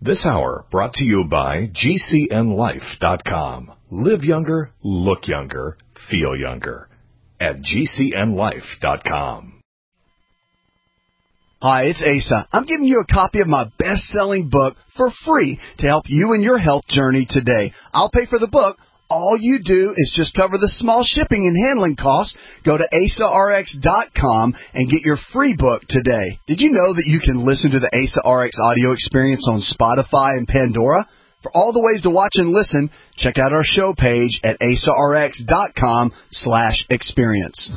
This hour brought to you by GCNLife.com. Live younger, look younger, feel younger at GCNLife.com. Hi, it's Asa. I'm giving you a copy of my best-selling book for free to help you in your health journey today. I'll pay for the book. All you do is just cover the small shipping and handling costs. Go to AsaRx.com and get your free book today. Did you know that you can listen to the Asa RX audio experience on Spotify and Pandora? For all the ways to watch and listen, check out our show page at AsaRx.com/experience.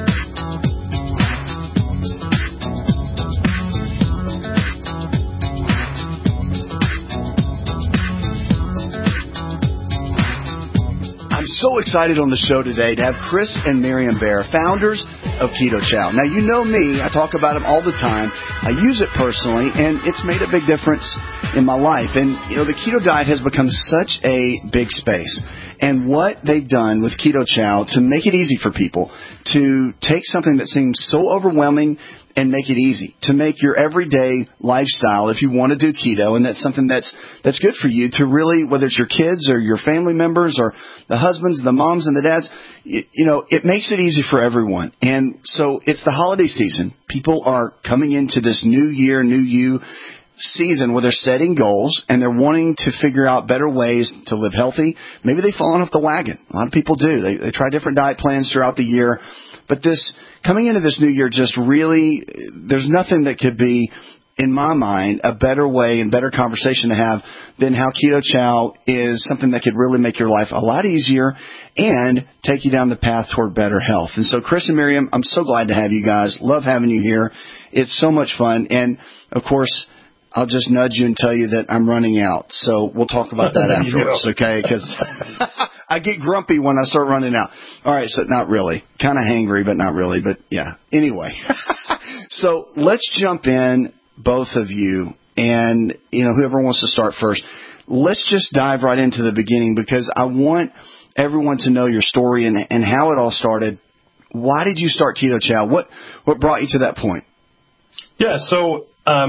I'm so excited on the show today to have Chris and Miriam Bear, founders of Keto Chow. Now, you know me. I talk about them all the time. I use it personally, and it's made a big difference in my life. And, you know, the keto diet has become such a big space. And what they've done with Keto Chow to make it easy for people to take something that seems so overwhelming and make it easy, to make your everyday lifestyle, if you want to do keto, and that's something that's good for you, to really, whether it's your kids or your family members or the husbands, the moms, and the dads, you know, it makes it easy for everyone. And so it's the holiday season. People are coming into this new year, new you season where they're setting goals and they're wanting to figure out better ways to live healthy. Maybe they've fallen off the wagon. A lot of people do. They try different diet plans throughout the year. But this coming into this new year, just really, there's nothing that could be, in my mind, a better way and better conversation to have than how Keto Chow is something that could really make your life a lot easier and take you down the path toward better health. And so, Chris and Miriam, I'm so glad to have you guys. Love having you here. It's so much fun. And, of course, I'll just nudge you and tell you that I'm running out. So we'll talk about that afterwards, okay? Because I get grumpy when I start running out. All right, so not really. Kind of hangry, but not really. But, yeah. Anyway, so let's jump in, both of you, and, you know, whoever wants to start first. Let's just dive right into the beginning because I want everyone to know your story and how it all started. Why did you start Keto Chow? What brought you to that point? Yeah, so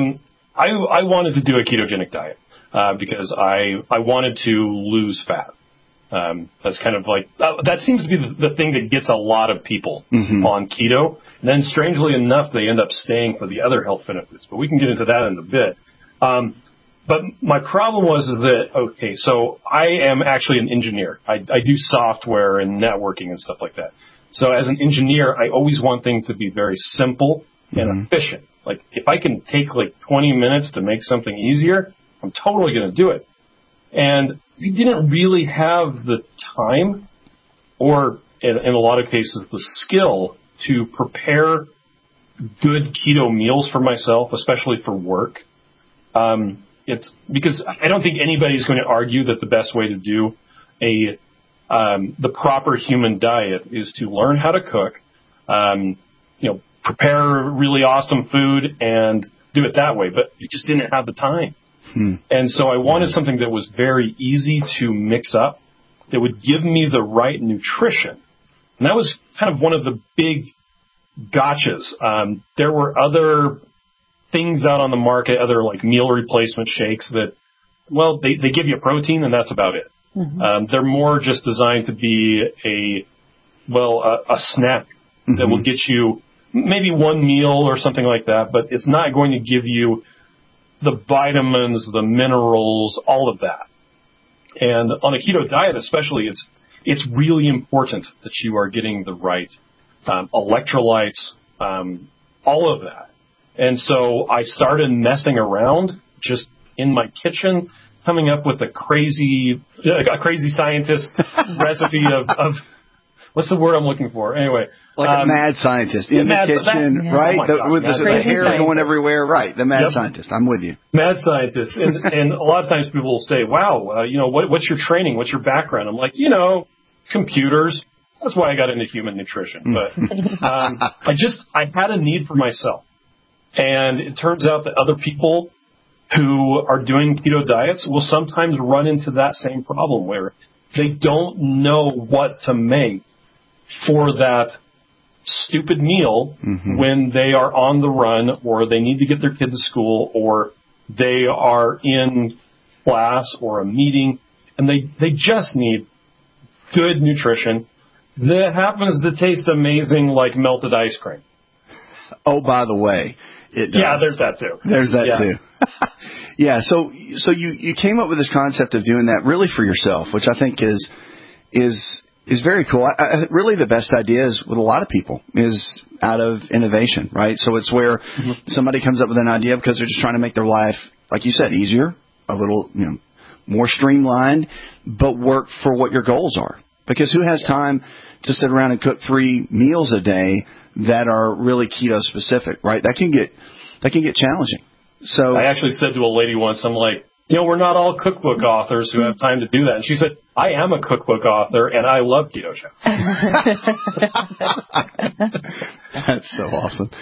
I wanted to do a ketogenic diet because I wanted to lose fat. That's kind of like that seems to be the thing that gets a lot of people on keto. And then strangely enough, they end up staying for the other health benefits. But we can get into that in a bit. But my problem was that, okay, so I am actually an engineer. I do software and networking and stuff like that. So as an engineer, I always want things to be very simple and efficient. Like, if I can take, 20 minutes to make something easier, I'm totally going to do it. And we didn't really have the time or, in a lot of cases, the skill to prepare good keto meals for myself, especially for work. It's because I don't think anybody's going to argue that the best way to do the proper human diet is to learn how to cook, prepare really awesome food and do it that way. But we just didn't have the time. And so I wanted something that was very easy to mix up, that would give me the right nutrition. And that was kind of one of the big gotchas. There were other things out on the market, other meal replacement shakes that, well, they give you protein and that's about it. They're more just designed to be a snack that will get you maybe one meal or something like that, but it's not going to give you the vitamins, the minerals, all of that. And on a keto diet especially, it's really important that you are getting the right electrolytes, all of that. And so I started messing around just in my kitchen, coming up with a crazy scientist recipe of what's the word I'm looking for? Anyway. Like a mad scientist in the kitchen, right? With the hair going everywhere. Right, the mad scientist. I'm with you. Mad scientist. And a lot of times people will say, wow, what's your training? What's your background? I'm like, computers. That's why I got into human nutrition. But I had a need for myself. And it turns out that other people who are doing keto diets will sometimes run into that same problem where they don't know what to make for that stupid meal when they are on the run or they need to get their kid to school or they are in class or a meeting, and they just need good nutrition that happens to taste amazing like melted ice cream. Oh, by the way, it does. Yeah, there's that too. There's that too. Yeah, so you came up with this concept of doing that really for yourself, which I think is very cool. Really, the best idea is with a lot of people is out of innovation, right? So it's where somebody comes up with an idea because they're just trying to make their life, like you said, easier, a little more streamlined, but work for what your goals are. Because who has time to sit around and cook 3 meals a day that are really keto specific, right? That can get challenging. So I actually said to a lady once, I'm like, we're not all cookbook authors who have time to do that. And she said, I am a cookbook author, and I love Keto Chow. That's so awesome.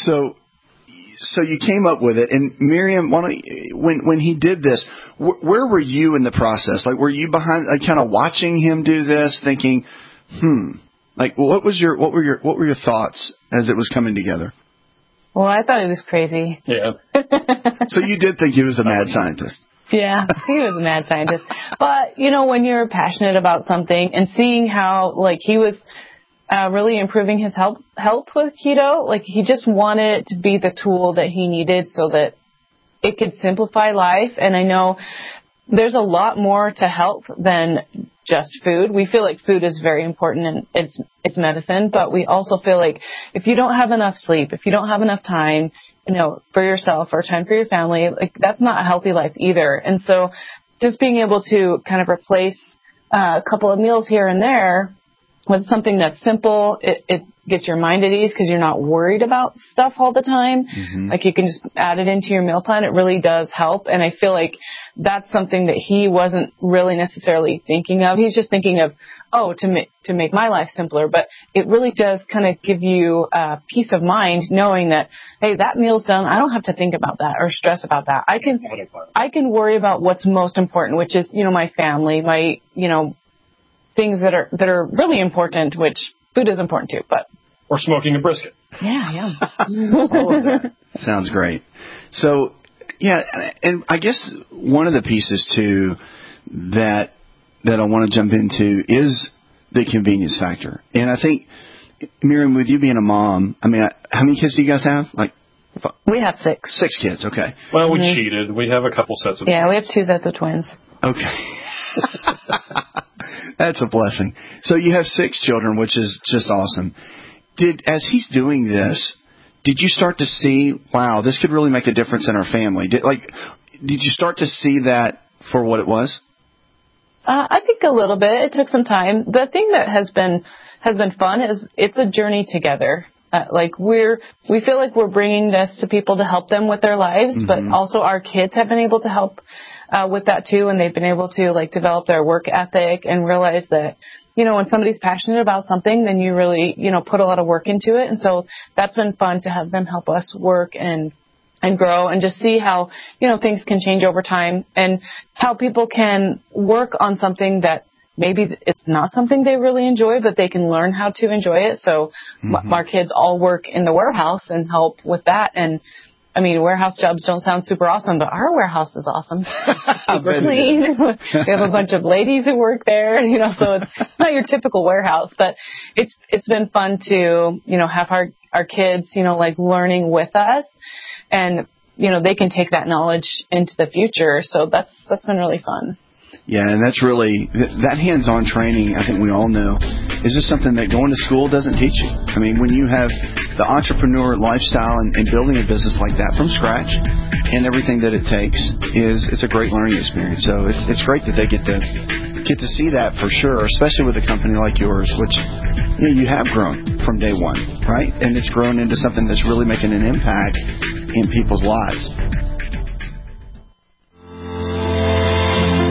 So you came up with it, and Miriam, when he did this, where were you in the process? Like, were you behind, like, kind of watching him do this, thinking, like, what were your thoughts as it was coming together? Well, I thought he was crazy. Yeah. So you did think he was a mad scientist? Yeah, he was a mad scientist. But, when you're passionate about something and seeing how, like, he was really improving his health with keto, like, he just wanted it to be the tool that he needed so that it could simplify life. And I know there's a lot more to health than just food. We feel like food is very important and it's medicine, but we also feel like if you don't have enough sleep, if you don't have enough time, for yourself or time for your family, like, that's not a healthy life either. And so just being able to kind of replace a couple of meals here and there with something that's simple, it gets your mind at ease because you're not worried about stuff all the time. Like, you can just add it into your meal plan. It really does help. And I feel like that's something that he wasn't really necessarily thinking of. He's just thinking of, to make my life simpler. But it really does kind of give you peace of mind knowing that, hey, that meal's done. I don't have to think about that or stress about that. I can worry about what's most important, which is, my family, my, things that are really important, which food is important too, but. Or smoking a brisket. Yeah. All of that. Sounds great. So, yeah, and I guess one of the pieces too that I want to jump into is the convenience factor. And I think, Miriam, with you being a mom, I mean, how many kids do you guys have? Like, we have 6. 6 kids, okay. Well, we cheated. We have a couple sets of twins. Yeah, we have 2 sets of twins. Okay. That's a blessing. So you have 6 children, which is just awesome. As he's doing this, did you start to see, wow, this could really make a difference in our family? Did you start to see that for what it was? I think a little bit. It took some time. The thing that has been fun is it's a journey together. We feel like we're bringing this to people to help them with their lives, but also our kids have been able to help with that too, and they've been able to develop their work ethic and realize that when somebody's passionate about something, then you really put a lot of work into it. And so that's been fun to have them help us work and grow and just see how things can change over time and how people can work on something that maybe it's not something they really enjoy, but they can learn how to enjoy it. So our kids all work in the warehouse and help with that. And I mean, warehouse jobs don't sound super awesome, but our warehouse is awesome. Super clean. We have a bunch of ladies who work there, so it's not your typical warehouse, but it's been fun to, have our kids, learning with us and, they can take that knowledge into the future. So that's been really fun. Yeah, and that's really, that hands-on training, I think we all know, is just something that going to school doesn't teach you. I mean, when you have the entrepreneur lifestyle and building a business like that from scratch and everything that it takes, it's a great learning experience. So it's great that they get to see that for sure, especially with a company like yours, which you have grown from day one, right? And it's grown into something that's really making an impact in people's lives.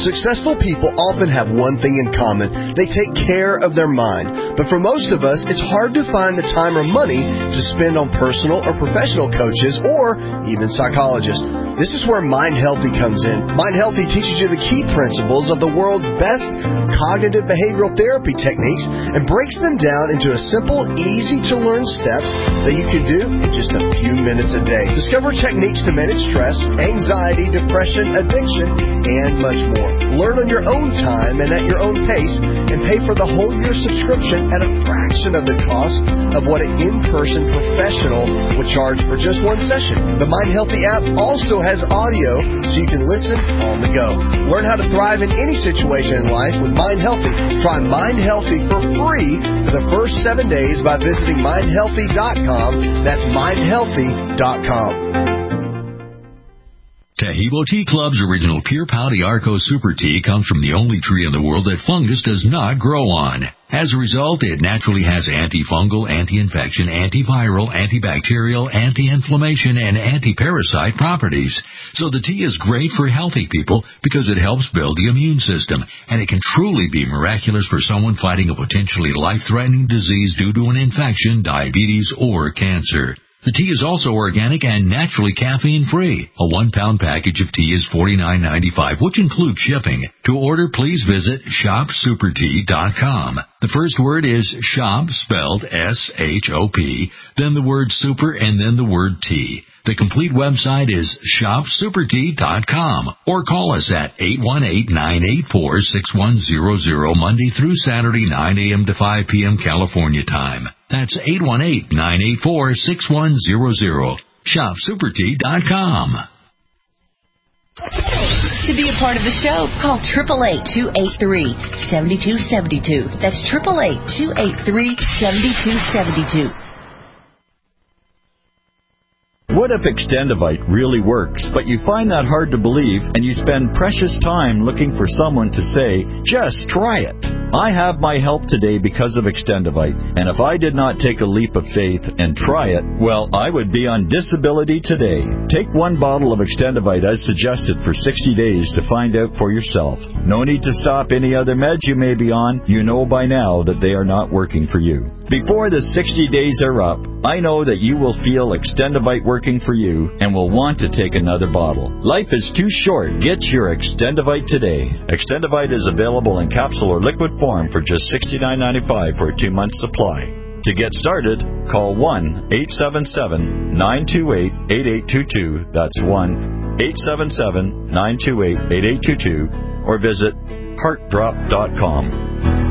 Successful people often have one thing in common. They take care of their mind. But for most of us, it's hard to find the time or money to spend on personal or professional coaches or even psychologists. This is where Mind Healthy comes in. Mind Healthy teaches you the key principles of the world's best cognitive behavioral therapy techniques and breaks them down into a simple, easy-to-learn steps that you can do in just a few minutes a day. Discover techniques to manage stress, anxiety, depression, addiction, and much more. Learn on your own time and at your own pace, and pay for the whole year subscription at a fraction of the cost of what an in-person professional would charge for just one session. The Mind Healthy app also has audio so you can listen on the go. Learn how to thrive in any situation in life with Mind Healthy. Try Mind Healthy for free for the first 7 days by visiting mindhealthy.com. That's mindhealthy.com. Taheebo Tea Club's original Pure Pouty Arco Super Tea comes from the only tree in the world that fungus does not grow on. As a result, it naturally has antifungal, anti-infection, antiviral, antibacterial, anti-inflammation, and anti-parasite properties. So the tea is great for healthy people because it helps build the immune system, and it can truly be miraculous for someone fighting a potentially life-threatening disease due to an infection, diabetes, or cancer. The tea is also organic and naturally caffeine-free. A 1-pound package of tea is $49.95, which includes shipping. To order, please visit shopsupertea.com. The first word is shop, spelled S-H-O-P, then the word super, and then the word tea. The complete website is shopsupertea.com, or call us at 818-984-6100 Monday through Saturday, 9 a.m. to 5 p.m. California time. That's 818-984-6100. shopsupertea.com. To be a part of the show, call 888-283-7272. That's 888-283-7272. What if Extendivite really works, but you find that hard to believe and you spend precious time looking for someone to say, just try it? I have my help today because of Extendivite, and if I did not take a leap of faith and try it, well, I would be on disability today. Take 1 bottle of Extendivite as suggested for 60 days to find out for yourself. No need to stop any other meds you may be on. You know by now that they are not working for you. Before the 60 days are up, I know that you will feel Extendivite working for you and will want to take another bottle. Life is too short. Get your Extendivite today. Extendivite is available in capsule or liquid form for just $69.95 for a 2-month supply. To get started, call 1-877-928-8822. That's 1-877-928-8822. Or visit heartdrop.com.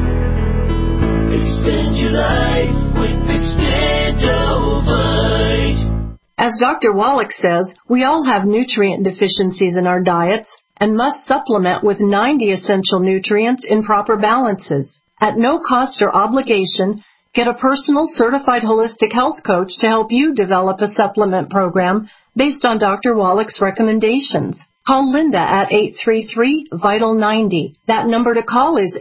Extend your life with Extendivite. As Dr. Wallach says, we all have nutrient deficiencies in our diets and must supplement with 90 essential nutrients in proper balances. At no cost or obligation, get a personal certified holistic health coach to help you develop a supplement program based on Dr. Wallach's recommendations. Call Linda at 833-VITAL-90. That number to call is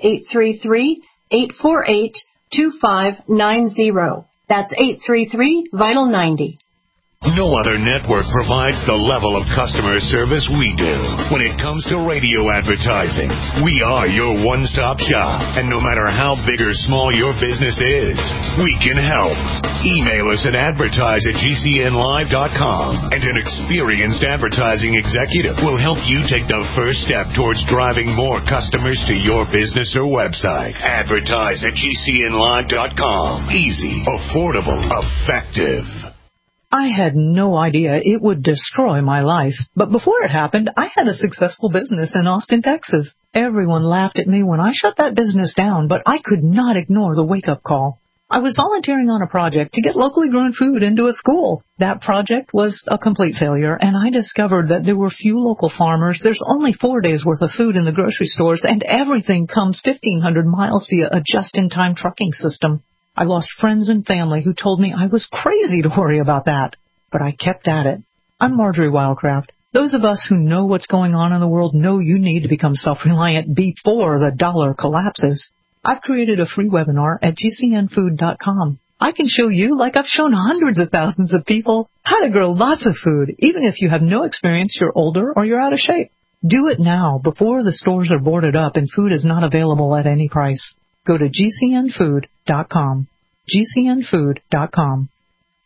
833-848-2590. That's 833-VITAL-90. No other network provides the level of customer service we do. When it comes to radio advertising, we are your one-stop shop. And no matter how big or small your business is, we can help. Email us at advertise@gcnlive.com, and an experienced advertising executive will help you take the first step towards driving more customers to your business or website. Advertise@gcnlive.com. Easy, affordable, effective. I had no idea it would destroy my life. But before it happened, I had a successful business in Austin, Texas. Everyone laughed at me when I shut that business down, but I could not ignore the wake-up call. I was volunteering on a project to get locally grown food into a school. That project was a complete failure, and I discovered that there were few local farmers. There's only 4 days' worth of food in the grocery stores, and everything comes 1,500 miles via a just-in-time trucking system. I lost friends and family who told me I was crazy to worry about that. But I kept at it. I'm Marjorie Wildcraft. Those of us who know what's going on in the world know you need to become self-reliant before the dollar collapses. I've created a free webinar at gcnfood.com. I can show you, like I've shown hundreds of thousands of people, how to grow lots of food, even if you have no experience, you're older, or you're out of shape. Do it now before the stores are boarded up and food is not available at any price. Go to GCNfood.com. GCNfood.com.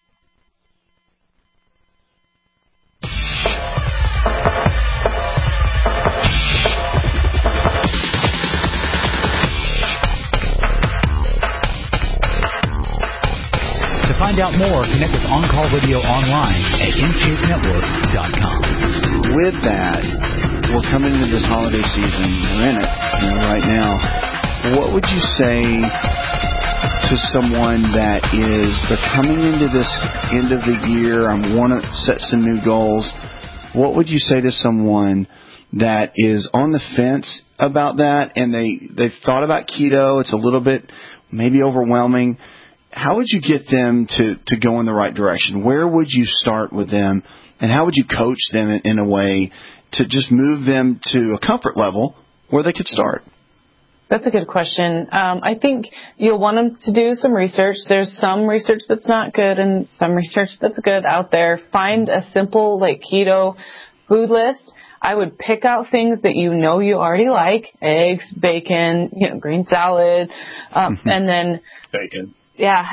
To find out more, connect with On-Call Radio online at InShapeNetwork.com. With that, we're coming into this holiday season. We're in it, right now. What would you say to someone that they're coming into this end of the year, I want to set some new goals? What would you say to someone that is on the fence about that and they've thought about keto, it's a little bit maybe overwhelming? How would you get them to go in the right direction? Where would you start with them, and how would you coach them in a way to just move them to a comfort level where they could start? That's a good question. I think you'll want them to do some research. There's some research that's not good and some research that's good out there. Find a simple keto food list. I would pick out things that you already like: eggs, bacon, green salad, and then bacon. Yeah,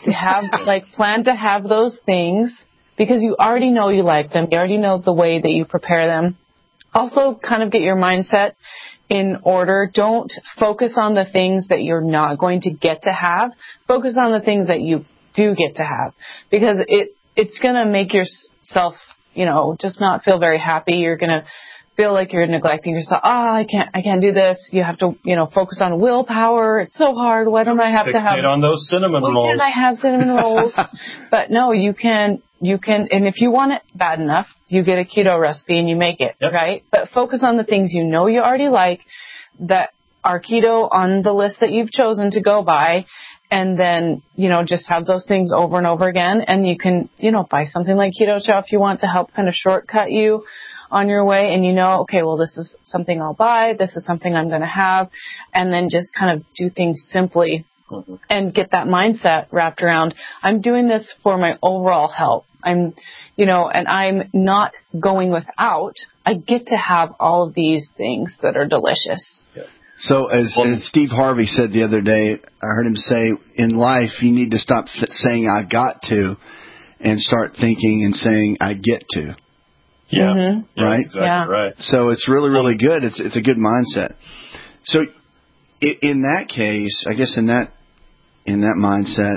plan to have those things because you already know you like them. You already know the way that you prepare them. Also, kind of get your mindset in order. Don't focus on the things that you're not going to get to have. Focus on the things that you do get to have, because it's going to make yourself, just not feel very happy. You're going to feel like you're neglecting yourself. I can't do this. You have to, focus on willpower. It's so hard. Why don't I have to have on those cinnamon rolls? Why can't I have cinnamon rolls? But no, you can, and if you want it bad enough, you get a keto recipe and you make it, right? But focus on the things you already like that are keto on the list that you've chosen to go by. And then, just have those things over and over again. And you can, buy something like Keto Chow if you want to help kind of shortcut you on your way, and okay, well, this is something I'll buy, this is something I'm going to have, and then just kind of do things simply and get that mindset wrapped around, I'm doing this for my overall health. And I'm not going without. I get to have all of these things that are delicious. Yeah. So as Steve Harvey said the other day, I heard him say, in life, you need to stop saying I got to and start thinking and saying I get to. Yeah. Mm-hmm. Right? Exactly right. So it's really, really good. It's a good mindset. So in that case, I guess in that mindset,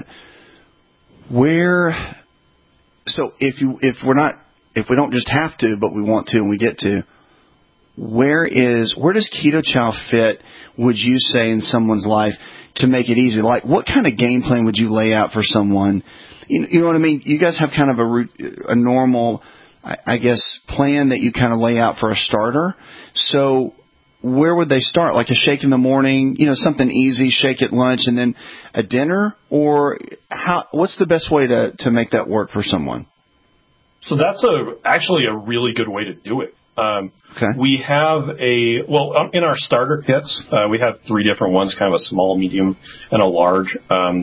if we don't just have to, but we want to and we get to, where does Keto Chow fit, would you say, in someone's life to make it easy? Like, what kind of game plan would you lay out for someone? You know what I mean? You guys have kind of a normal, I guess, plan that you kind of lay out for a starter. So where would they start? Like a shake in the morning, something easy, shake at lunch, and then a dinner? Or what's the best way to make that work for someone? So that's actually a really good way to do it. Okay. We have in our starter kits, we have 3 different ones, kind of a small, medium, and a large.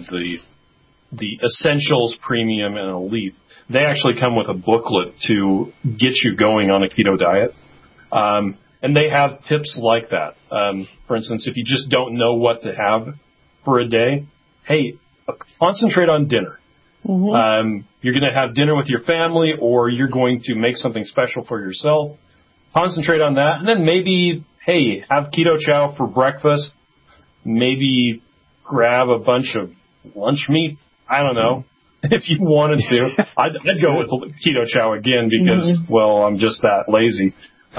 The Essentials, Premium, and Elite. They actually come with a booklet to get you going on a keto diet. And they have tips like that. For instance, if you just don't know what to have for a day, hey, concentrate on dinner. Mm-hmm. You're going to have dinner with your family, or you're going to make something special for yourself. Concentrate on that. And then maybe, hey, have Keto Chow for breakfast. Maybe grab a bunch of lunch meat. I don't know. If you wanted to, I'd go with Keto Chow again because, I'm just that lazy.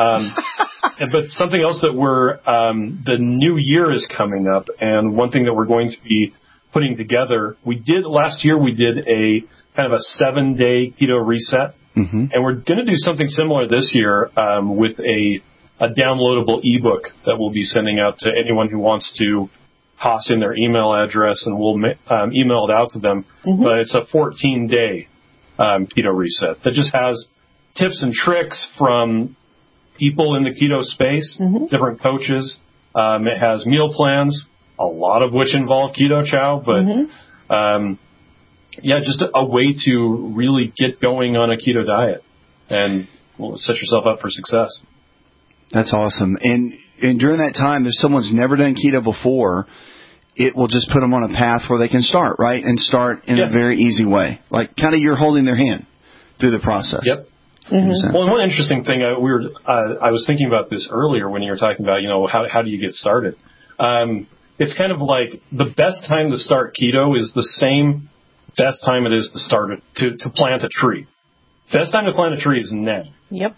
But something else that the new year is coming up, and one thing that we're going to be putting together, last year we did a kind of a 7-day keto reset, and we're going to do something similar this year with a downloadable ebook that we'll be sending out to anyone who wants to toss in their email address, and we'll email it out to them. But it's a 14-day keto reset that just has tips and tricks from people in the keto space, different coaches. It has meal plans, a lot of which involve Keto Chow, but just a way to really get going on a keto diet and set yourself up for success. That's awesome. And during that time, if someone's never done keto before, it will just put them on a path where they can start, right? And start in a very easy way. Like kind of you're holding their hand through the process. Yep. Mm-hmm. Well, one interesting thing, I was thinking about this earlier when you were talking about, how do you get started? It's kind of like the best time to start keto is the same best time it is to start to plant a tree. Best time to plant a tree is now. Yep.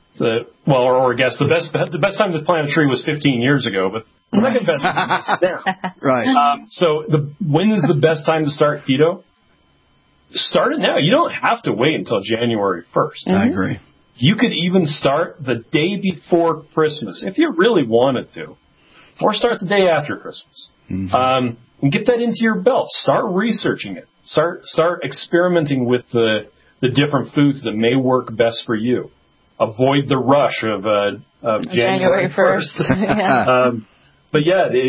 Or I guess the best time to plant a tree was 15 years ago, but the second best time is now. Right. So when is the best time to start keto? Start it now. You don't have to wait until January 1st. I agree. You could even start the day before Christmas if you really wanted to, or start the day after Christmas. Mm-hmm. And get that into your belt. Start researching it. Start experimenting with the different foods that may work best for you. Avoid the rush of January 1st. But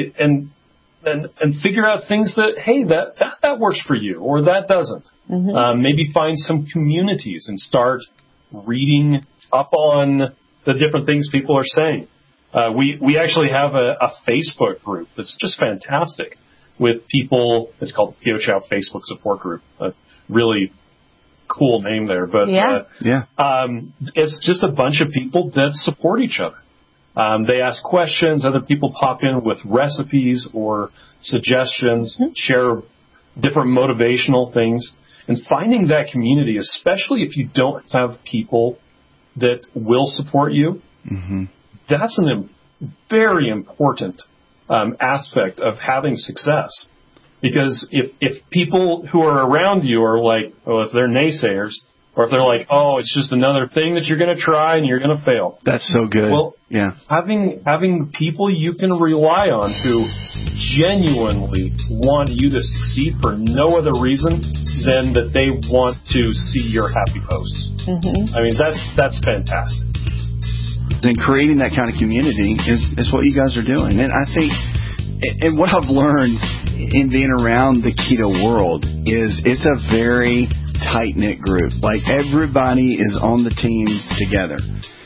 and figure out things that works for you or that doesn't. Mm-hmm. Maybe find some communities and start reading up on the different things people are saying. We actually have a Facebook group that's just fantastic with people. It's called the Keto Chow Facebook Support Group. A really cool name there, but it's just a bunch of people that support each other. They ask questions. Other people pop in with recipes or suggestions, share different motivational things. And finding that community, especially if you don't have people that will support you, that's a very important aspect of having success. Because if people who are around you are like, if they're naysayers, or if they're like, it's just another thing that you're going to try and you're going to fail. That's so good. Well, having people you can rely on who genuinely want you to succeed for no other reason than that they want to see your happy posts. Mm-hmm. I mean, that's fantastic. And creating that kind of community is what you guys are doing. And I think, and what I've learned in being around the keto world is it's a very tight-knit group. Like everybody is on the team together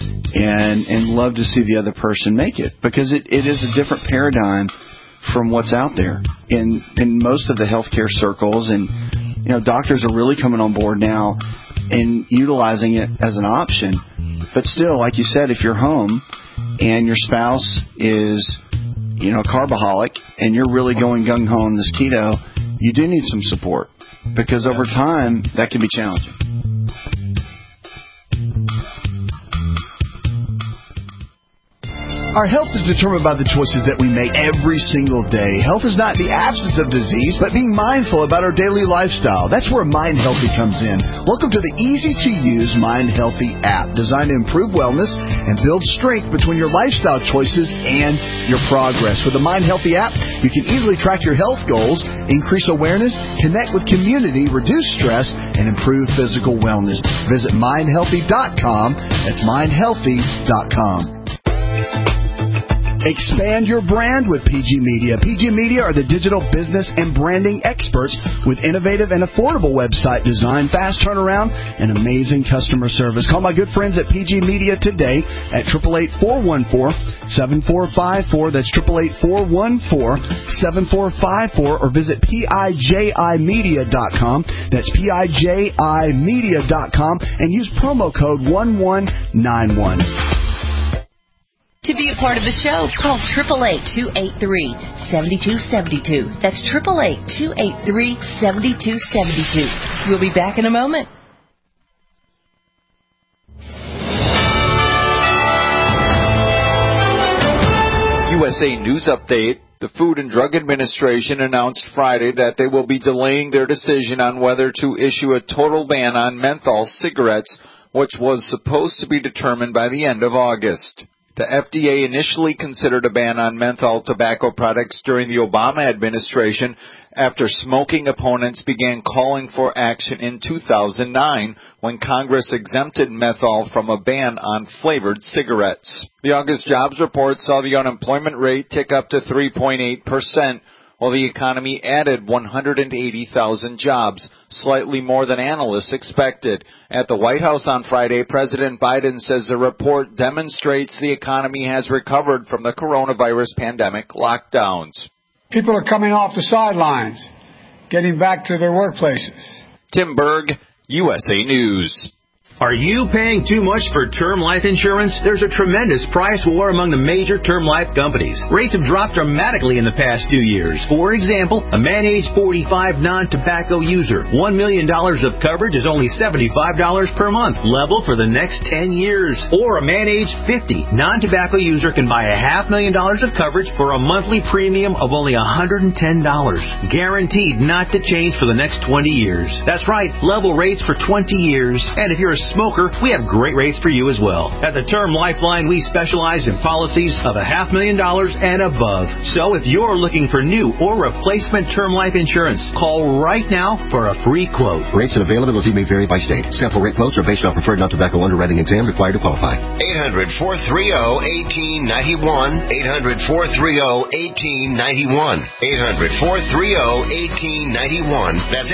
and love to see the other person make it, because it is a different paradigm from what's out there in most of the healthcare circles. And doctors are really coming on board now and utilizing it as an option. But still, like you said, if you're home and your spouse is a carboholic and you're really going gung-ho on this keto, you do need some support, because over time that can be challenging. Our health is determined by the choices that we make every single day. Health is not the absence of disease, but being mindful about our daily lifestyle. That's where Mind Healthy comes in. Welcome to the easy-to-use Mind Healthy app, designed to improve wellness and build strength between your lifestyle choices and your progress. With the Mind Healthy app, you can easily track your health goals, increase awareness, connect with community, reduce stress, and improve physical wellness. Visit mindhealthy.com. That's mindhealthy.com. Expand your brand with PG Media. PG Media are the digital business and branding experts with innovative and affordable website design, fast turnaround, and amazing customer service. Call my good friends at PG Media today at 888-414-7454. That's 888-414-7454, or visit PIJImedia.com. That's PIJImedia.com, and use promo code 1191. To be a part of the show, call 888-283-7272. That's 888-283-7272. We'll be back in a moment. USA News Update. The Food and Drug Administration announced Friday that they will be delaying their decision on whether to issue a total ban on menthol cigarettes, which was supposed to be determined by the end of August. The FDA initially considered a ban on menthol tobacco products during the Obama administration after smoking opponents began calling for action in 2009 when Congress exempted menthol from a ban on flavored cigarettes. The August jobs report saw the unemployment rate tick up to 3.8%, while the economy added 180,000 jobs, slightly more than analysts expected. At the White House on Friday, President Biden says the report demonstrates the economy has recovered from the coronavirus pandemic lockdowns. People are coming off the sidelines, getting back to their workplaces. Tim Berg, USA News. Are you paying too much for term life insurance? There's a tremendous price war among the major term life companies. Rates have dropped dramatically in the past 2 years. For example, a man age 45 non-tobacco user, $1 million of coverage is only $75 per month, level for the next 10 years. Or a man age 50 non-tobacco user can buy $500,000 of coverage for a monthly premium of only $110, guaranteed not to change for the next 20 years. That's right, level rates for 20 years. And if you're a smoker, we have great rates for you as well. At the Term Lifeline, we specialize in policies of $500,000 and above. So if you're looking for new or replacement term life insurance, call right now for a free quote. Rates and availability may vary by state. Sample rate quotes are based on preferred non-tobacco underwriting exam required to qualify. 800-430-1891. 800-430-1891. 800-430-1891. That's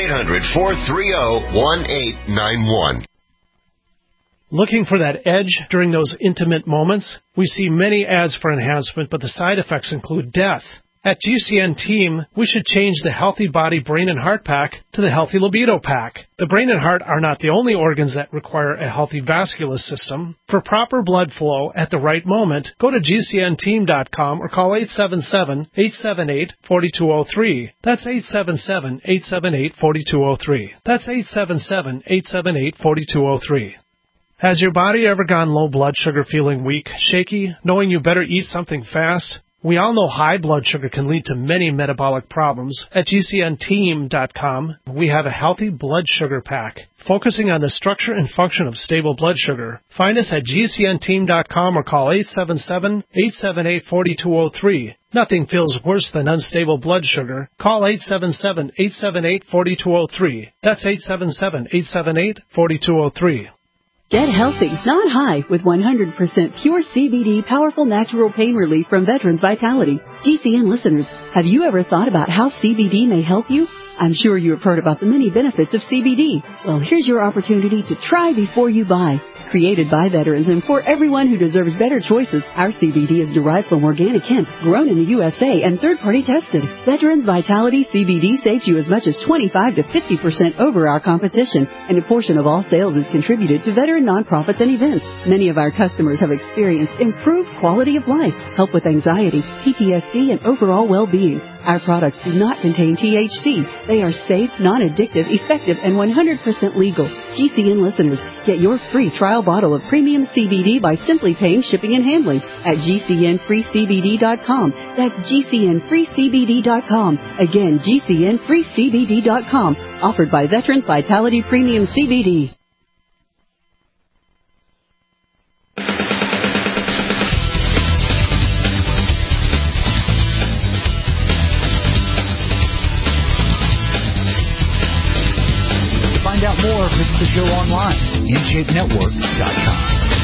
800-430-1891. Looking for that edge during those intimate moments? We see many ads for enhancement, but the side effects include death. At GCN Team, we should change the Healthy Body, Brain, and Heart Pack to the Healthy Libido Pack. The brain and heart are not the only organs that require a healthy vascular system. For proper blood flow at the right moment, go to GCNteam.com or call 877-878-4203. That's 877-878-4203. That's 877-878-4203. Has your body ever gone low blood sugar, feeling weak, shaky, knowing you better eat something fast? We all know high blood sugar can lead to many metabolic problems. At GCNteam.com, we have a healthy blood sugar pack, focusing on the structure and function of stable blood sugar. Find us at GCNteam.com or call 877-878-4203. Nothing feels worse than unstable blood sugar. Call 877-878-4203. That's 877-878-4203. Get healthy, not high, with 100% pure CBD powerful natural pain relief from Veterans Vitality. GCN listeners, have you ever thought about how CBD may help you? I'm sure you have heard about the many benefits of CBD. Well, here's your opportunity to try before you buy. Created by veterans and for everyone who deserves better choices, our CBD is derived from organic hemp, grown in the USA, and third-party tested. Veterans Vitality CBD saves you as much as 25 to 50% over our competition, and a portion of all sales is contributed to veteran nonprofits and events. Many of our customers have experienced improved quality of life, help with anxiety, PTSD, and overall well-being. Our products do not contain THC. They are safe, non-addictive, effective, and 100% legal. GCN listeners, get your free trial bottle of premium CBD by simply paying shipping and handling at GCNFreeCBD.com. That's GCNFreeCBD.com. Again, GCNFreeCBD.com. Offered by Veterans Vitality Premium CBD. Find out more, visit the show online, InShapeNetwork.com.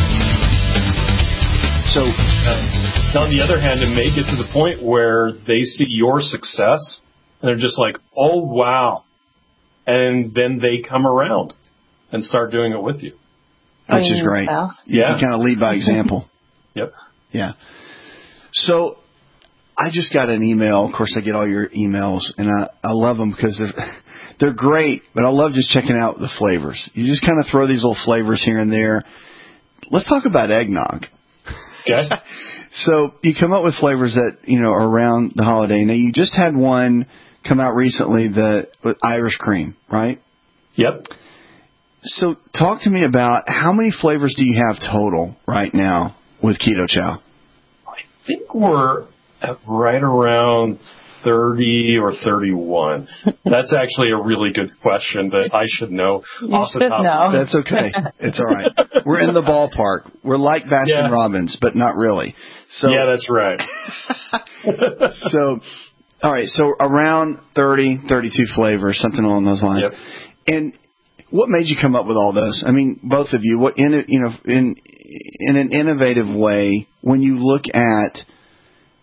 So, on the other hand, it may get to the point where they see your success and they're just like, oh, wow. And then they come around and start doing it with you. Which is great. Yeah. You kind of lead by example. Yep. Yeah. So, I just got an email. Of course, I get all your emails, and I love them because they're great, but I love just checking out the flavors. You just kind of throw these little flavors here and there. Let's talk about eggnog. Okay. So you come up with flavors that, are around the holiday. Now, you just had one come out recently with Irish cream, right? Yep. So talk to me about how many flavors do you have total right now with Keto Chow? I think we're at right around 30 or 31. That's actually a really good question that I should know off the top. Know. That's okay. It's all right. We're in the ballpark. We're like Baskin Robbins, but not really. So yeah, that's right. So, all right. So around 30, 32 flavors, something along those lines. Yep. And what made you come up with all those? I mean, both of you. What in an innovative way, when you look at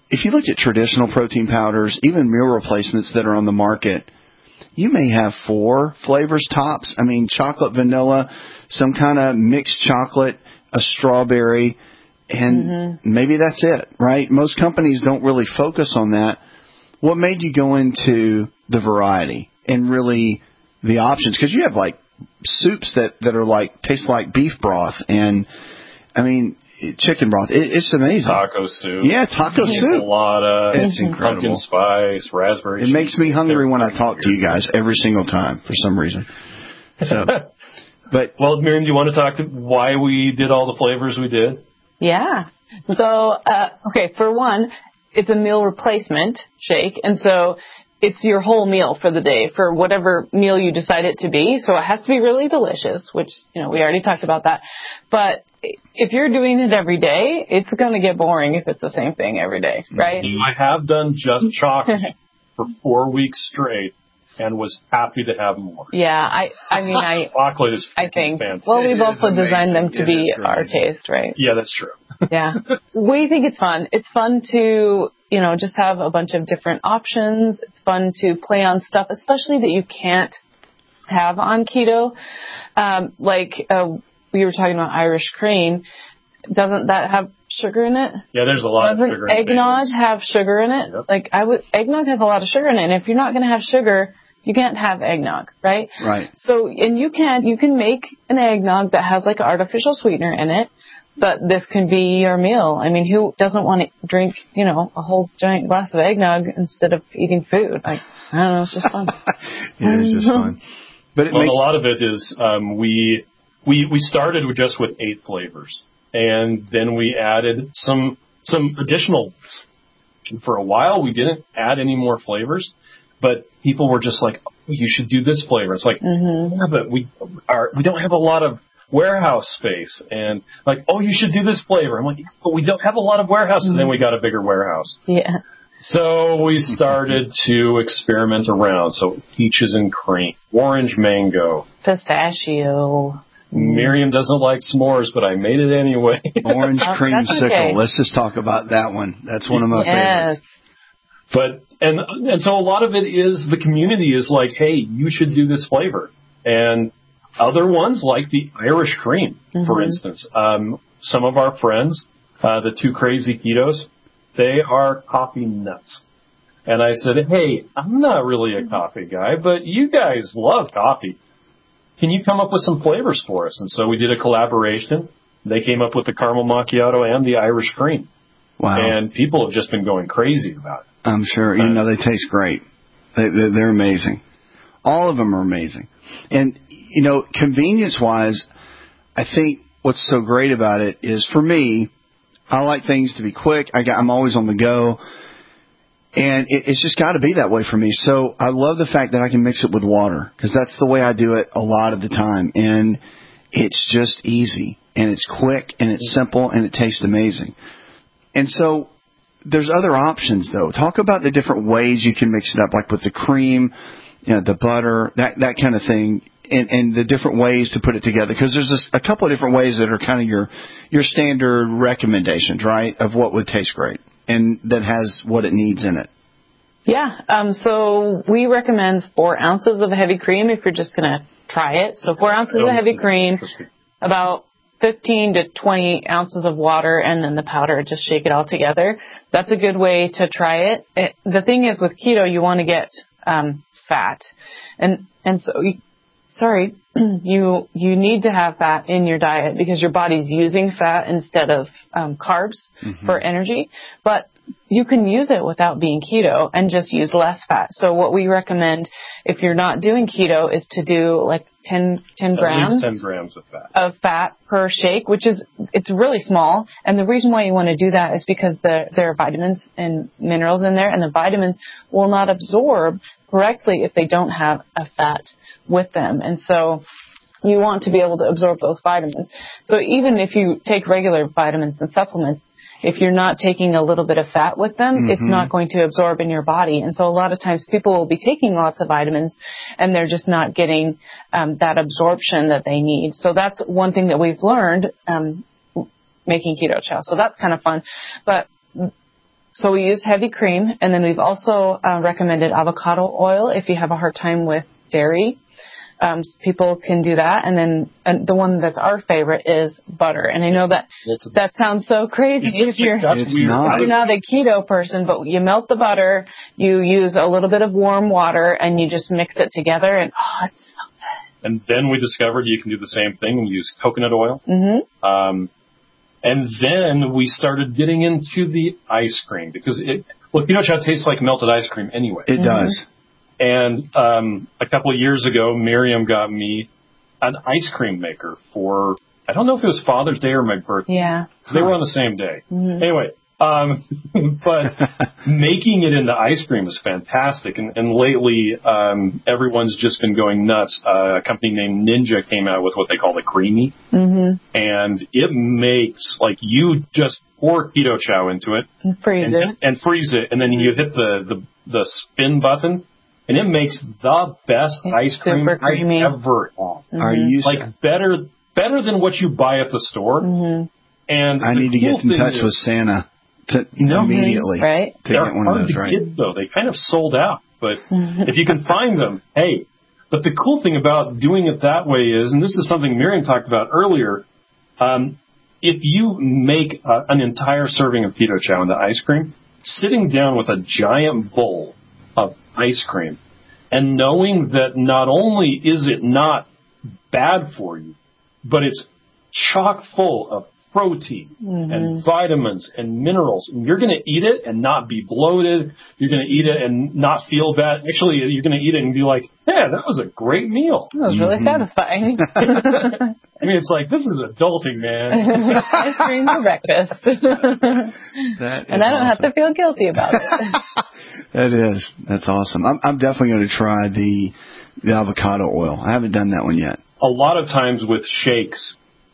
if you look at traditional protein powders, even meal replacements that are on the market, you may have 4 flavors tops. I mean, chocolate, vanilla, some kind of mixed chocolate, a strawberry, and maybe that's it, right? Most companies don't really focus on that. What made you go into the variety and really the options? Because you have like soups that are like taste like beef broth and, I mean, chicken broth. It's amazing. Taco soup. Yeah, taco soup. Enchilada. It's incredible. Pumpkin spice, raspberry. It makes me hungry when I talk to you guys every single time for some reason. So, but well, Miriam, do you want to talk to why we did all the flavors we did? Yeah. So, okay, for one, it's a meal replacement shake, and so it's your whole meal for the day, for whatever meal you decide it to be. So it has to be really delicious, which, we already talked about that. But if you're doing it every day, it's going to get boring if it's the same thing every day, right? I have done just chocolate for 4 weeks straight and was happy to have more. Yeah, I mean, chocolate is I think. fantastic. Well, we've also designed them to be our taste, right? Yeah, that's true. Yeah. We think it's fun. It's fun to, just have a bunch of different options. It's fun to play on stuff, especially that you can't have on keto. We were talking about Irish cream. Doesn't that have sugar in it? Yeah, there's a lot of sugar in it. Doesn't eggnog have sugar in it? Yep. Eggnog has a lot of sugar in it, and if you're not going to have sugar, you can't have eggnog, right? Right. So, and you can make an eggnog that has like an artificial sweetener in it, but this can be your meal. I mean, who doesn't want to drink, a whole giant glass of eggnog instead of eating food? I don't know, it's just fun. Yeah, it's just fun. But a lot of it is we started with 8 flavors, and then we added some additional. For a while, we didn't add any more flavors, but people were just like, oh, "You should do this flavor." It's like, yeah, but we don't have a lot of warehouse space, and like, "Oh, you should do this flavor." I'm like, "But we don't have a lot of warehouse," and then we got a bigger warehouse. Yeah. So we started to experiment around. So peaches and cream, orange mango, pistachio. Miriam doesn't like s'mores, but I made it anyway. Orange creamsicle. Okay. Let's just talk about that one. That's one of my favorites. But and so a lot of it is the community is like, hey, you should do this flavor. And other ones like the Irish cream, for instance. Some of our friends, the 2 Crazy Ketos, they are coffee nuts. And I said, hey, I'm not really a coffee guy, but you guys love coffee. Can you come up with some flavors for us? And so we did a collaboration. They came up with the caramel macchiato and the Irish cream. Wow. And people have just been going crazy about it. I'm sure. They taste great. They're amazing. All of them are amazing. And, convenience-wise, I think what's so great about it is, for me, I like things to be quick. I'm always on the go. And it's just got to be that way for me. So I love the fact that I can mix it with water, because that's the way I do it a lot of the time. And it's just easy, and it's quick, and it's simple, and it tastes amazing. And so there's other options, though. Talk about the different ways you can mix it up, like with the cream, the butter, that kind of thing, and the different ways to put it together. Because there's a couple of different ways that are kind of your standard recommendations, right, of what would taste great and that has what it needs in it. Yeah. So we recommend 4 ounces of heavy cream if you're just going to try it. So 4 ounces of heavy cream, about 15 to 20 ounces of water, and then the powder. Just shake it all together. That's a good way to try it. The thing is, with keto, you want to get fat, and so you need to have fat in your diet because your body's using fat instead of carbs for energy. But you can use it without being keto and just use less fat. So what we recommend if you're not doing keto is to do like 10 grams. At least 10 grams of fat per shake, it's really small. And the reason why you want to do that is because there are vitamins and minerals in there, and the vitamins will not absorb correctly if they don't have a fat with them. And so you want to be able to absorb those vitamins. So even if you take regular vitamins and supplements, if you're not taking a little bit of fat with them, it's not going to absorb in your body. And so a lot of times people will be taking lots of vitamins and they're just not getting that absorption that they need. So that's one thing that we've learned making Keto Chow. So that's kind of fun. But So we use heavy cream, and then we've also recommended avocado oil if you have a hard time with dairy. People can do that. And then the one that's our favorite is butter. And I know that sounds so crazy if you're not a keto person, but you melt the butter, you use a little bit of warm water, and you just mix it together, and it's so good. And then we discovered you can do the same thing and use coconut oil. Mm-hmm. And then we started getting into the ice cream because Keto Chow tastes like melted ice cream anyway. It does. And a couple of years ago, Miriam got me an ice cream maker for, I don't know if it was Father's Day or my birthday. Yeah. They were on the same day. Mm-hmm. Anyway, but making it into ice cream is fantastic. And lately, everyone's just been going nuts. A company named Ninja came out with what they call the Creamy. Mm-hmm. And it makes, you just pour Keto Chow into it. And freeze it. And then you hit the spin button. And it makes the best ice cream I've ever had. Are you better than what you buy at the store? Mm-hmm. And I need to get in touch with Santa immediately. Right? To get one of those, right? Get, though. They kind of sold out. But if you can find them, hey. But the cool thing about doing it that way is, and this is something Miriam talked about earlier, if you make an entire serving of Keto Chow into ice cream, sitting down with a giant bowl of ice cream and knowing that not only is it not bad for you, but it's chock full of protein and vitamins and minerals. And you're going to eat it and not be bloated. You're going to eat it and not feel bad. Actually, you're going to eat it and be like, yeah, that was a great meal. That was really satisfying. I mean, it's like, this is adulting, man. Ice cream for breakfast. And I don't have to feel guilty about it. That's awesome. I'm definitely going to try the avocado oil. I haven't done that one yet. A lot of times with shakes,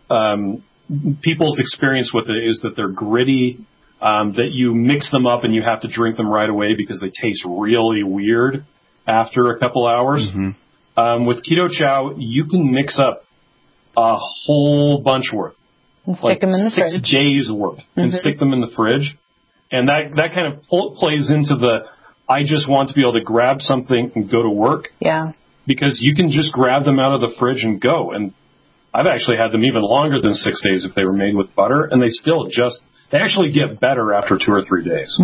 people's experience with it is that they're gritty, that you mix them up and you have to drink them right away because they taste really weird after a couple hours. Mm-hmm. With Keto Chow, you can mix up a whole bunch worth. And stick them in the fridge. 6 days worth. And stick them in the fridge. And that kind of plays into I just want to be able to grab something and go to work. Yeah. Because you can just grab them out of the fridge and go. And I've actually had them even longer than 6 days if they were made with butter, and they actually get better after 2 or 3 days.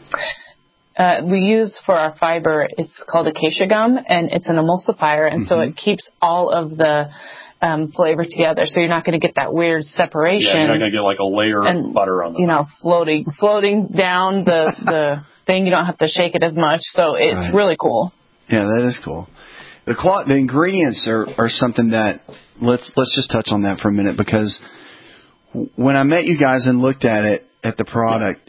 Mm-hmm. We use for our fiber, it's called acacia gum, and it's an emulsifier, and so it keeps all of the flavor together, so you're not going to get that weird separation. Yeah, you're not going to get like a layer of butter on them. Floating down the thing. You don't have to shake it as much, so it's really cool. Yeah, that is cool. The ingredients are something that let's just touch on that for a minute, because when I met you guys and looked at the product,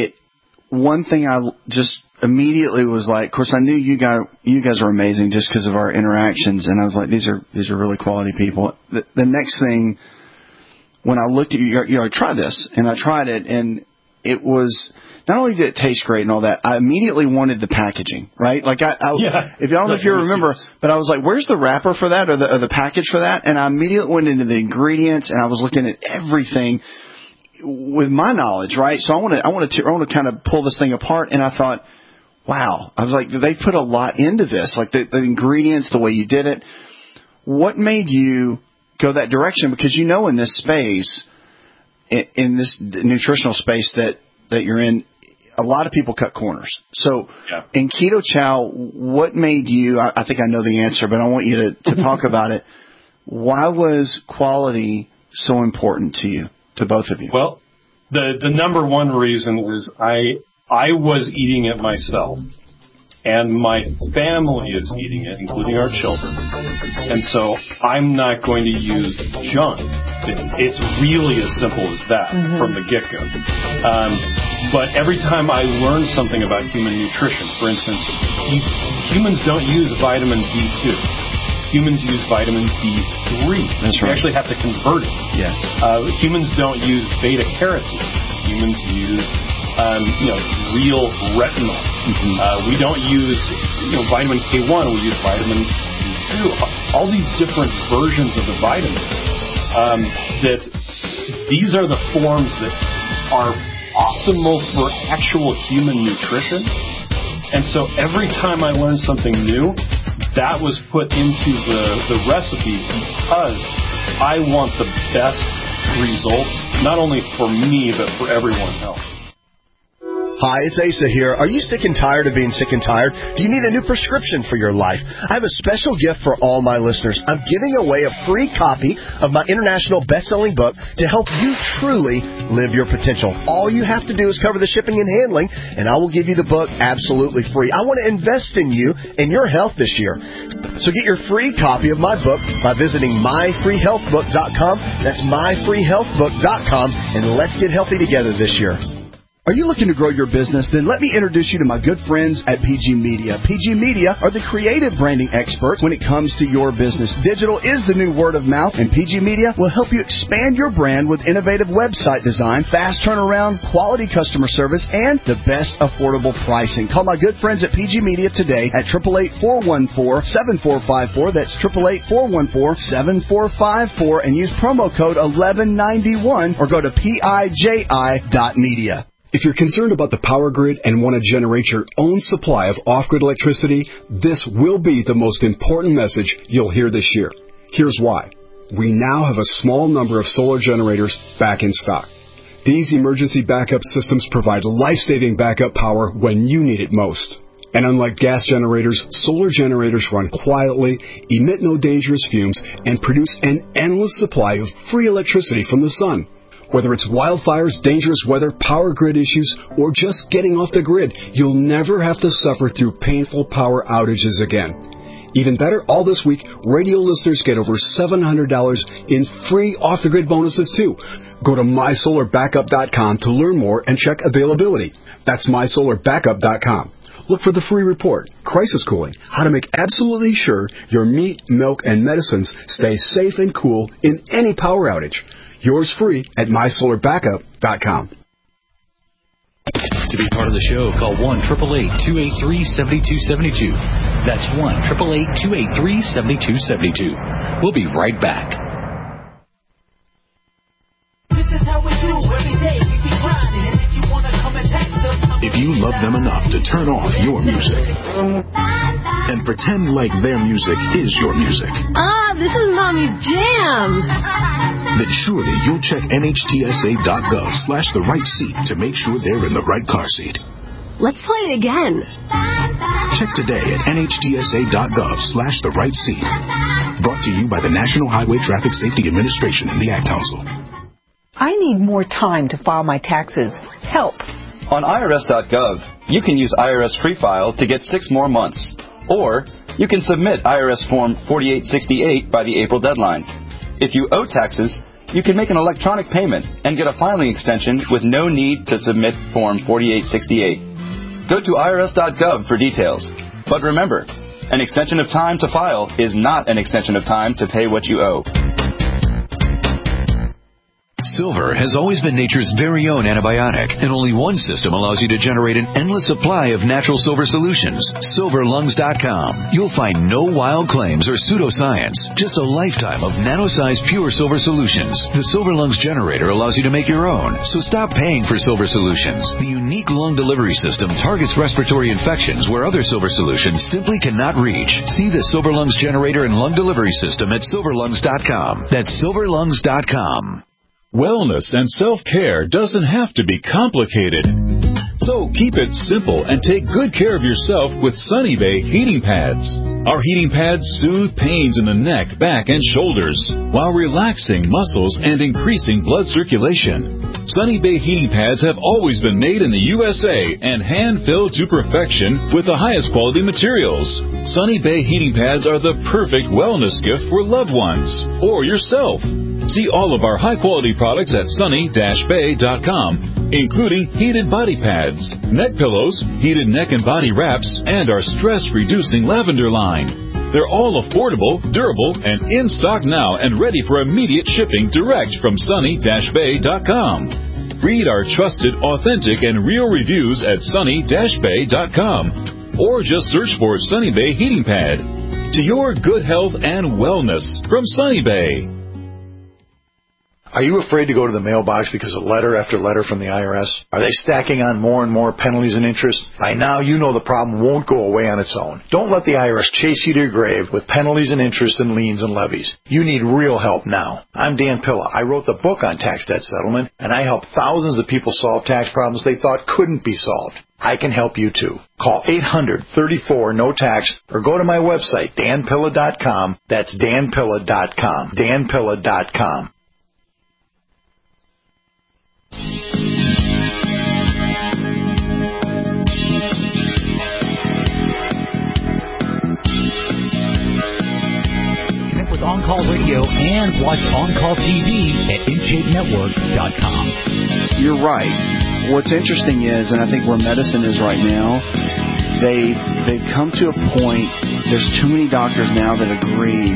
one thing I just immediately was like, of course I knew you guys are amazing just because of our interactions, and I was like, these are really quality people. The next thing, when I looked at you, I tried this, and I tried it, and it was. Not only did it taste great and all that, I immediately wanted the packaging, right? Like if I don't know if you remember, but I was like, "Where's the wrapper for that, or the package for that?" And I immediately went into the ingredients, and I was looking at everything with my knowledge, right? So I want to kind of pull this thing apart, and I thought, wow, I was like, they put a lot into this, like the ingredients, the way you did it. What made you go that direction? Because in this space, in this nutritional space that you're in, a lot of people cut corners. So in Keto Chow, what made you, I think I know the answer, but I want you to talk about it. Why was quality so important to you, to both of you? Well, the number one reason is I was eating it myself, and my family is eating it, including our children. And so I'm not going to use junk. It's really as simple as that from the get-go. But every time I learn something about human nutrition, for instance, humans don't use vitamin B2. Humans use vitamin D3. That's right. We actually have to convert it. Yes. Humans don't use beta-carotene. Humans use real retinol. We don't use vitamin K1. We use vitamin B2. All these different versions of the vitamins. That these are the forms that are optimal for actual human nutrition. And so every time I learned something new, that was put into the recipe because I want the best results, not only for me, but for everyone else. Hi, it's Asa here. Are you sick and tired of being sick and tired? Do you need a new prescription for your life? I have a special gift for all my listeners. I'm giving away a free copy of my international best-selling book to help you truly live your potential. All you have to do is cover the shipping and handling, and I will give you the book absolutely free. I want to invest in you and your health this year. So get your free copy of my book by visiting myfreehealthbook.com. That's myfreehealthbook.com, and let's get healthy together this year. Are you looking to grow your business? Then let me introduce you to my good friends at PG Media. PG Media are the creative branding experts when it comes to your business. Digital is the new word of mouth, and PG Media will help you expand your brand with innovative website design, fast turnaround, quality customer service, and the best affordable pricing. Call my good friends at PG Media today at 888-414-7454. That's 888-414-7454, and use promo code 1191 or go to PIJI.media. If you're concerned about the power grid and want to generate your own supply of off-grid electricity, this will be the most important message you'll hear this year. Here's why. We now have a small number of solar generators back in stock. These emergency backup systems provide life-saving backup power when you need it most. And unlike gas generators, solar generators run quietly, emit no dangerous fumes, and produce an endless supply of free electricity from the sun. Whether it's wildfires, dangerous weather, power grid issues, or just getting off the grid, you'll never have to suffer through painful power outages again. Even better, all this week, radio listeners get over $700 in free off-the-grid bonuses, too. Go to mysolarbackup.com to learn more and check availability. That's mysolarbackup.com. Look for the free report, Crisis Cooling, how to make absolutely sure your meat, milk, and medicines stay safe and cool in any power outage. Yours free at mysolarbackup.com. To be part of the show, call 1-888-283-7272. That's 1-888-283-7272. We'll be right back. This is how we do every day. We be grinding, and if you want to come and text us, if you love them enough to turn off your music and pretend like their music is your music. This is Mommy's jam. Then surely you'll check NHTSA.gov/the right seat to make sure they're in the right car seat. Let's play it again. Check today at NHTSA.gov/the right seat. Brought to you by the National Highway Traffic Safety Administration and the Ad Council. I need more time to file my taxes. Help. On IRS.gov, you can use IRS Free File to get 6 more months. Or you can submit IRS Form 4868 by the April deadline. If you owe taxes, you can make an electronic payment and get a filing extension with no need to submit Form 4868. Go to IRS.gov for details. But remember, an extension of time to file is not an extension of time to pay what you owe. Silver has always been nature's very own antibiotic, and only one system allows you to generate an endless supply of natural silver solutions. SilverLungs.com. You'll find no wild claims or pseudoscience, just a lifetime of nano-sized pure silver solutions. The Silver Lungs generator allows you to make your own, so stop paying for silver solutions. The unique lung delivery system targets respiratory infections where other silver solutions simply cannot reach. See the Silver Lungs generator and lung delivery system at SilverLungs.com. That's SilverLungs.com. Wellness and self-care doesn't have to be complicated. So keep it simple and take good care of yourself with Sunny Bay heating pads. Our heating pads soothe pains in the neck, back, and shoulders while relaxing muscles and increasing blood circulation. Sunny Bay heating pads have always been made in the USA and hand-filled to perfection with the highest quality materials. Sunny Bay heating pads are the perfect wellness gift for loved ones or yourself. See all of our high-quality products at sunny-bay.com, including heated body pads, neck pillows, heated neck and body wraps, and our stress-reducing lavender line. They're all affordable, durable, and in stock now and ready for immediate shipping direct from sunny-bay.com. Read our trusted, authentic, and real reviews at sunny-bay.com, or just search for Sunny Bay Heating Pad. To your good health and wellness from Sunny Bay. Are you afraid to go to the mailbox because of letter after letter from the IRS? Are they stacking on more and more penalties and interest? By now, you know the problem won't go away on its own. Don't let the IRS chase you to your grave with penalties and interest and liens and levies. You need real help now. I'm Dan Pilla. I wrote the book on tax debt settlement, and I help thousands of people solve tax problems they thought couldn't be solved. I can help you too. Call 800-34-NO-TAX or go to my website, danpilla.com. That's danpilla.com. danpilla.com. Connect with On Call Radio and watch On Call TV at InShapeNetwork.com. You're right. What's interesting is, and I think where medicine is right now, they've come to a point, there's too many doctors now that agree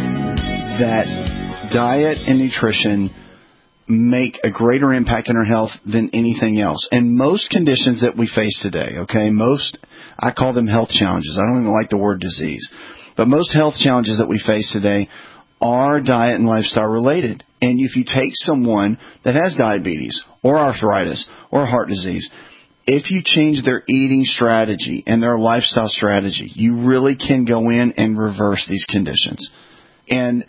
that diet and nutrition make a greater impact on our health than anything else. And most conditions that we face today, okay, I call them health challenges. I don't even like the word disease. But most health challenges that we face today are diet and lifestyle related. And if you take someone that has diabetes or arthritis or heart disease, if you change their eating strategy and their lifestyle strategy, you really can go in and reverse these conditions. And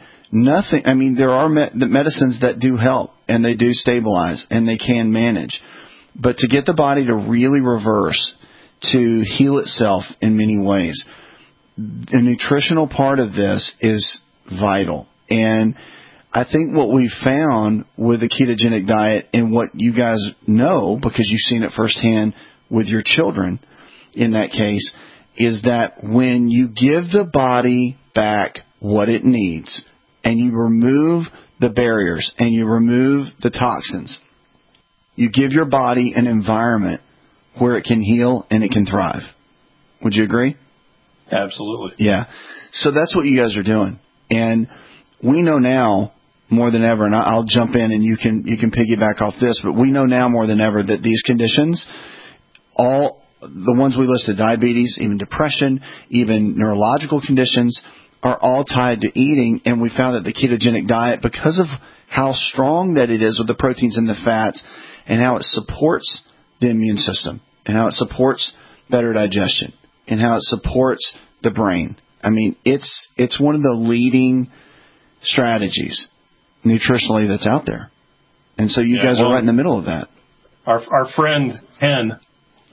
there are medicines that do help and they do stabilize and they can manage. But to get the body to really reverse, to heal itself in many ways, the nutritional part of this is vital. And I think what we found with the ketogenic diet and what you guys know, because you've seen it firsthand with your children in that case, is that when you give the body back what it needs and you remove the barriers and you remove the toxins, you give your body an environment where it can heal and it can thrive. Would you agree? Absolutely. Yeah. So that's what you guys are doing. And we know now more than ever, and I'll jump in and you can piggyback off this, but we know now more than ever that these conditions, all the ones we listed, diabetes, even depression, even neurological conditions, are all tied to eating. And we found that the ketogenic diet, because of how strong that it is with the proteins and the fats and how it supports the immune system and how it supports better digestion and how it supports the brain. I mean, it's one of the leading strategies nutritionally that's out there. And so you guys are right in the middle of that. Our friend Ken,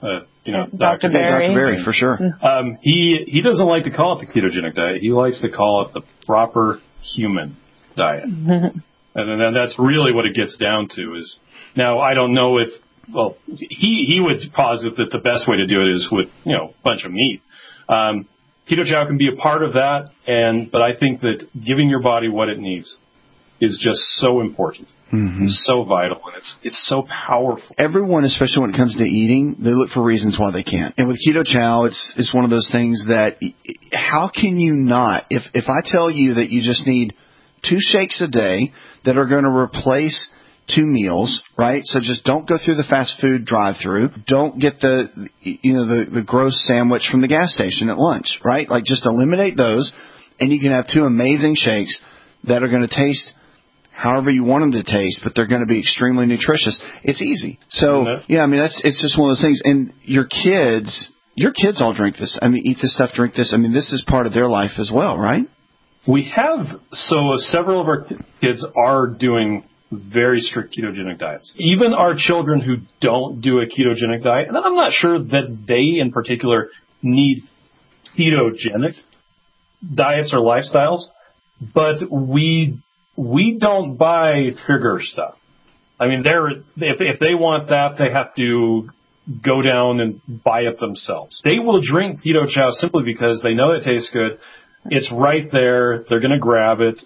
Dr. Berry. Dr. Berry, for sure. He doesn't like to call it the ketogenic diet. He likes to call it the proper human diet. And then that's really what it gets down to is, now I don't know if, he would posit that the best way to do it is with, a bunch of meat. Keto Chow can be a part of that, but I think that giving your body what it needs is just so important. It's so vital, and it's so powerful. Everyone, especially when it comes to eating, they look for reasons why they can't. And with Keto Chow, it's one of those things that how can you not? If I tell you that you just need 2 shakes a day that are going to replace 2 meals, right? So just don't go through the fast food drive-through. Don't get the gross sandwich from the gas station at lunch, right? Like just eliminate those, and you can have 2 amazing shakes that are going to taste however you want them to taste, but they're going to be extremely nutritious. It's easy. So, it's just one of those things. And your kids all drink this. I mean, eat this stuff, drink this. I mean, this is part of their life as well, right? We have, several of our kids are doing very strict ketogenic diets. Even our children who don't do a ketogenic diet, and I'm not sure that they in particular need ketogenic diets or lifestyles, but we don't buy sugar stuff. I mean, if they want that, they have to go down and buy it themselves. They will drink Keto Chow simply because they know it tastes good. It's right there. They're going to grab it.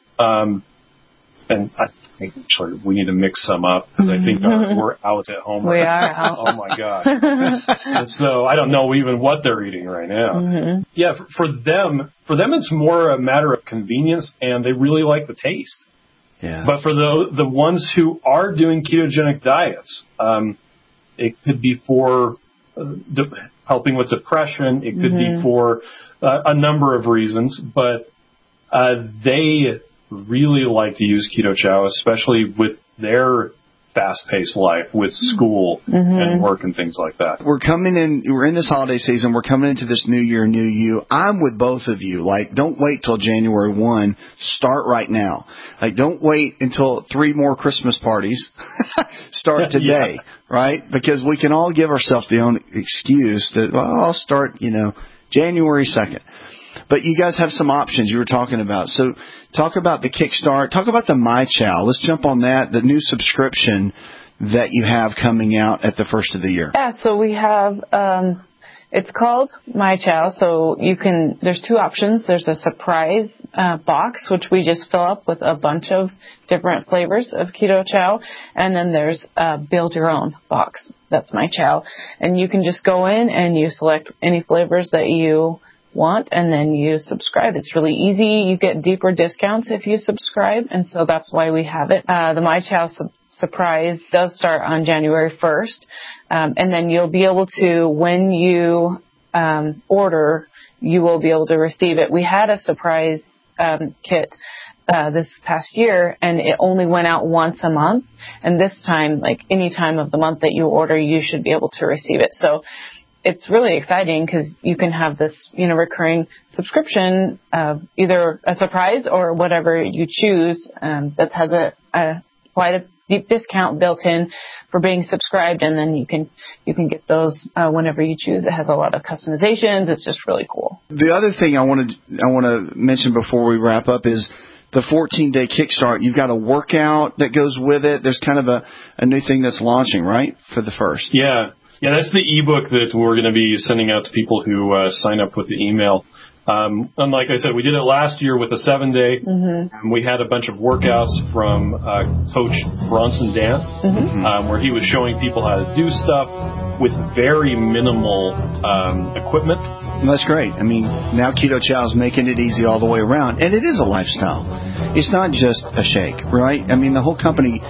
And I think actually we need to mix some up because I think we're out at home. We are out. Oh my God. And so I don't know even what they're eating right now. Yeah, for them it's more a matter of convenience, and they really like the taste. Yeah. But for the ones who are doing ketogenic diets, it could be for helping with depression. It could be for a number of reasons, but they really like to use Keto Chow, especially with their fast-paced life with school and work and things like that. We're in this holiday season. We're coming into this new year, new you. I'm with both of you. Like, don't wait till January 1. Start right now. Like, don't wait until 3 more Christmas parties. Start today, right? Because we can all give ourselves the own excuse that, well, I'll start, January 2nd. But you guys have some options you were talking about. So talk about the Kickstart. Talk about the My Chow. Let's jump on that, the new subscription that you have coming out at the first of the year. Yeah, so we have, it's called My Chow. So there's 2 options. There's a surprise box, which we just fill up with a bunch of different flavors of Keto Chow. And then there's a build your own box. That's My Chow. And you can just go in and you select any flavors that you want, and then you subscribe. It's really easy. You get deeper discounts if you subscribe, and so that's why we have it. The My Chow surprise does start on January 1st, and then you'll be able to, when you order, you will be able to receive it. We had a surprise kit this past year, and it only went out once a month, and this time, like any time of the month that you order, you should be able to receive it. So it's really exciting because you can have this, recurring subscription, either a surprise or whatever you choose, that has quite a deep discount built in for being subscribed, and then you can get those whenever you choose. It has a lot of customizations. It's just really cool. The other thing I want to mention before we wrap up is the 14-day Kickstart. You've got a workout that goes with it. There's kind of a new thing that's launching, right, for the first. Yeah, that's the ebook that we're going to be sending out to people who sign up with the email. And like I said, we did it last year with a 7-day. And we had a bunch of workouts from Coach Bronson Dant, where he was showing people how to do stuff with very minimal equipment. Well, that's great. I mean, now Keto Chow is making it easy all the way around, and it is a lifestyle. It's not just a shake, right? I mean, the whole company,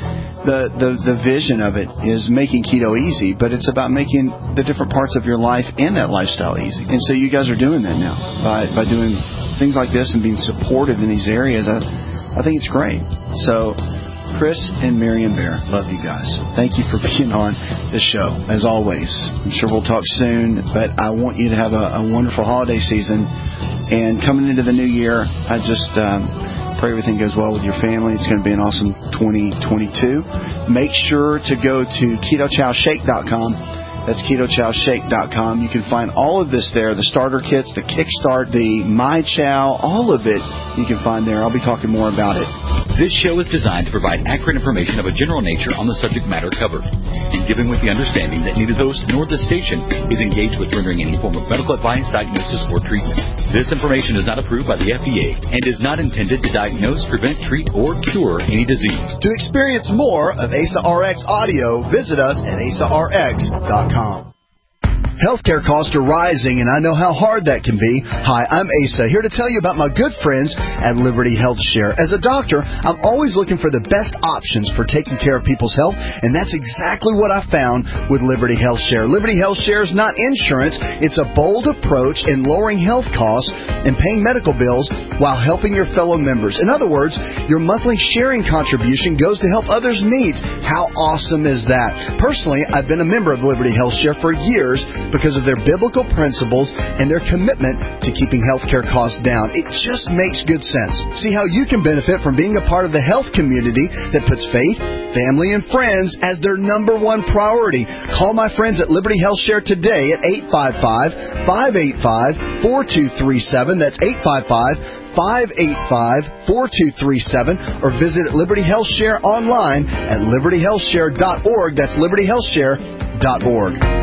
the vision of it is making keto easy, but it's about making the different parts of your life and that lifestyle easy. And so you guys are doing that now by doing things like this and being supportive in these areas. I think it's great. So Chris and Marion Bear, love you guys. Thank you for being on the show, as always. I'm sure we'll talk soon, but I want you to have a wonderful holiday season. And coming into the new year, I just pray everything goes well with your family. It's going to be an awesome 2022. Make sure to go to KetoChowShake.com. That's KetoChowShake.com. You can find all of this there, the starter kits, the Kickstart, the My Chow, all of it you can find there. I'll be talking more about it. This show is designed to provide accurate information of a general nature on the subject matter covered, and given with the understanding that neither the host nor the station is engaged with rendering any form of medical advice, diagnosis, or treatment. This information is not approved by the FDA and is not intended to diagnose, prevent, treat, or cure any disease. To experience more of ASA RX audio, visit us at asarx.com. Healthcare costs are rising, and I know how hard that can be. Hi, I'm Asa, here to tell you about my good friends at Liberty Health Share. As a doctor, I'm always looking for the best options for taking care of people's health, and that's exactly what I found with Liberty Health Share. Liberty Health Share is not insurance. It's a bold approach in lowering health costs and paying medical bills while helping your fellow members. In other words, your monthly sharing contribution goes to help others' needs. How awesome is that? Personally, I've been a member of Liberty Health Share for years because of their biblical principles and their commitment to keeping healthcare costs down. It just makes good sense. See how you can benefit from being a part of the health community that puts faith, family, and friends as their number one priority. Call my friends at Liberty Health Share today at 855-585-4237. That's 855-585-4237, or visit Liberty Health Share online at libertyhealthshare.org. That's libertyhealthshare.org.